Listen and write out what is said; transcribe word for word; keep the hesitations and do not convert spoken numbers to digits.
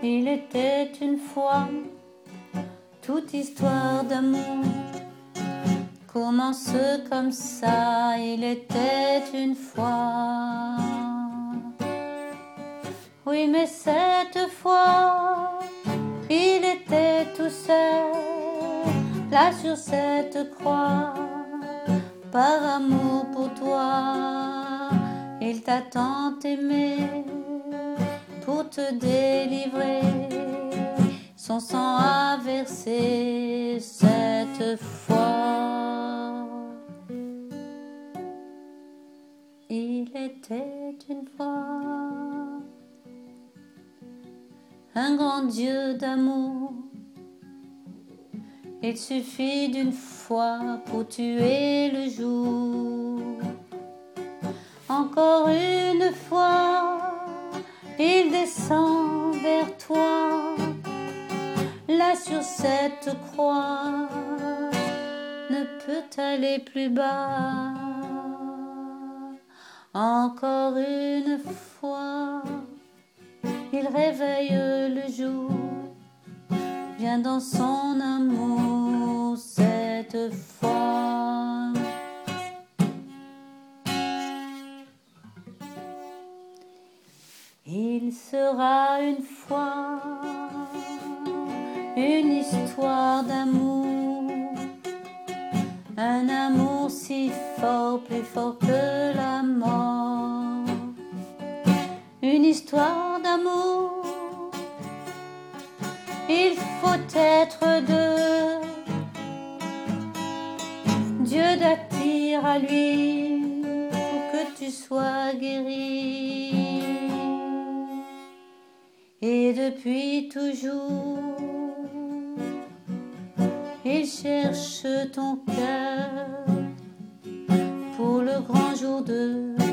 Il était une fois toute histoire d'amour commence comme ça. Il était une fois. Oui, mais cette fois, il était tout seul, là sur cette croix, par amour pour toi. Il t'a tant aimé pour te délivrer, son sang a versé cette fois. Il était une fois un grand Dieu d'amour. Il suffit d'une fois pour tuer le jour. Encore une fois, il descend vers toi, là sur cette croix, ne peut aller plus bas. Encore une fois, il réveille le jour, vient dans son amour cette fois. Il sera une fois une histoire d'amour, un amour si fort, plus fort que la mort. Une histoire d'amour, il faut être deux. Dieu t'attire à lui pour que tu sois guéri. Et depuis toujours, il cherche ton cœur pour le grand jour de